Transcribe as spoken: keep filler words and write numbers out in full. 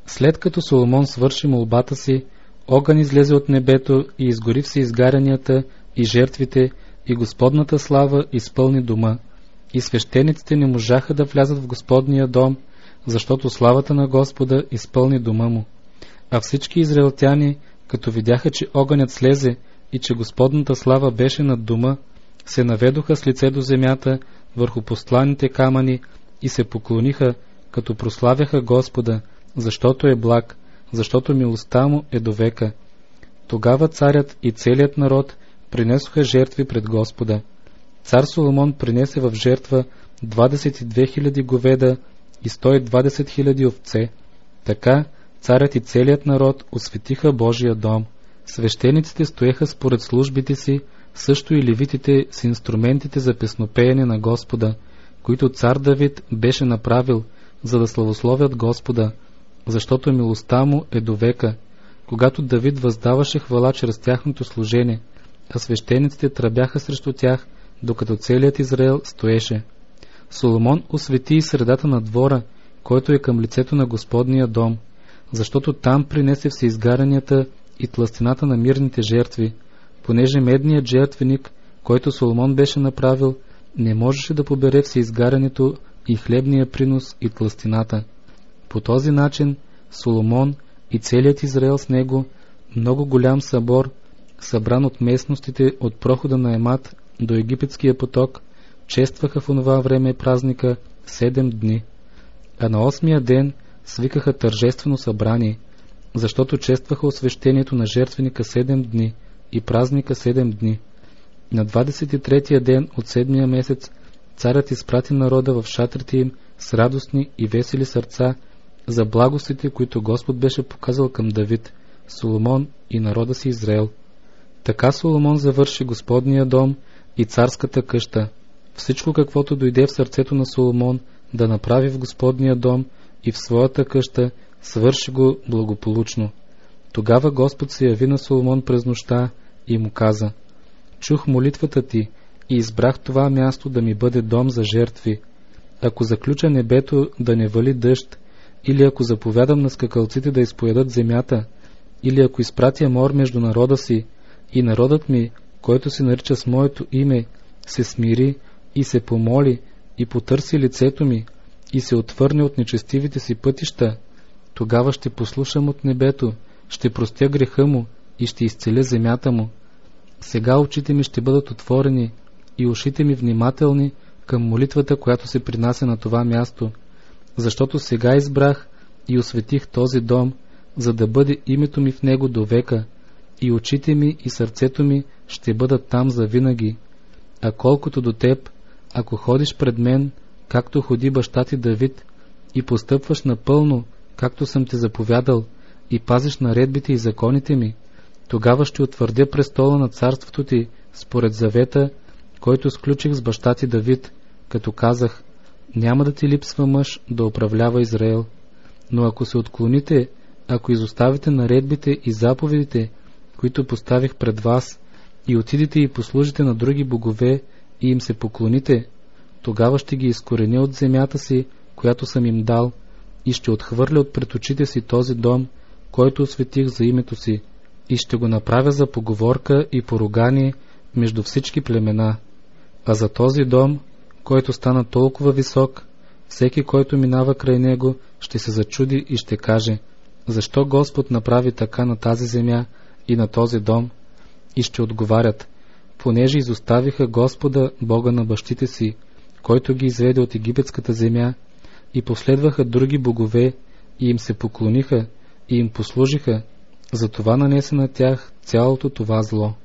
След като Соломон свърши молбата си, огън излезе от небето и изгори все изгарянията и жертвите, и Господната слава изпълни дома. И свещениците не можаха да влязат в Господния дом, защото славата на Господа изпълни дома му. А всички израелтяни, като видяха, че огънят слезе и че Господната слава беше над дома, се наведоха с лице до земята върху постланите камъни и се поклониха, като прославяха Господа, защото е благ, защото милостта му е до века. Тогава царят и целият народ принесоха жертви пред Господа. Цар Соломон принесе в жертва двадесет и две хиляди говеда и сто и двадесет хиляди овце. Така царят и целият народ осветиха Божия дом. Свещениците стоеха според службите си, също и левитите с инструментите за песнопеене на Господа, които цар Давид беше направил, за да славословят Господа, защото милостта му е до века, когато Давид въздаваше хвала чрез тяхното служение, а свещениците тръбяха срещу тях, докато целият Израел стоеше. Соломон освети и средата на двора, който е към лицето на Господния дом, защото там принесе всеизгарянията и тлъстината на мирните жертви, понеже медният жертвеник, който Соломон беше направил, не можеше да побере всеизгарянето и хлебния принос и тлъстината. По този начин Соломон и целият Израел с него, много голям събор, събран от местностите от прохода на Емат до Египетския поток, честваха в онова време празника седем дни. А на осмия ден свикаха тържествено събрание, защото честваха освещението на жертвеника седем дни и празника седем дни. На двадесет и третия ден от седмия месец царят изпрати народа в шатрите им с радостни и весели сърца за благостите, които Господ беше показал към Давид, Соломон и народа си Израел. Така Соломон завърши Господния дом и царската къща. Всичко, каквото дойде в сърцето на Соломон да направи в Господния дом и в своята къща, свърши го благополучно. Тогава Господ се яви на Соломон през нощта и му каза: чух молитвата ти и избрах това място да ми бъде дом за жертви. Ако заключа небето да не вали дъжд, или ако заповядам на скакалците да изпоядат земята, или ако изпратя мор между народа си, и народът ми, който се нарича с моето име, се смири и се помоли и потърси лицето ми и се отвърне от нечестивите си пътища, тогава ще послушам от небето, ще простя греха му и ще изцеля земята му. Сега очите ми ще бъдат отворени и ушите ми внимателни към молитвата, която се принася на това място, защото сега избрах и осветих този дом, за да бъде името ми в него до века, и очите ми и сърцето ми ще бъдат там завинаги. А колкото до теб, ако ходиш пред мен, както ходи баща ти Давид, и постъпваш напълно, както съм ти заповядал, и пазиш наредбите и законите ми, тогава ще утвърдя престола на царството ти според завета, който сключих с баща ти Давид, като казах: няма да ти липсва мъж да управлява Израел. Но ако се отклоните, ако изоставите наредбите и заповедите, които поставих пред вас, и отидете и послужите на други богове и им се поклоните, тогава ще ги изкореня от земята си, която съм им дал, и ще отхвърля от пред очите си този дом, който осветих за името си, и ще го направя за поговорка и поругание между всички племена. А за този дом, който стана толкова висок, всеки, който минава край него, ще се зачуди и ще каже: защо Господ направи така на тази земя и на този дом? И ще отговарят: понеже изоставиха Господа, Бога на бащите си, който ги изведе от египетската земя, и последваха други богове, и им се поклониха, и им послужиха, затова нанесе на тях цялото това зло.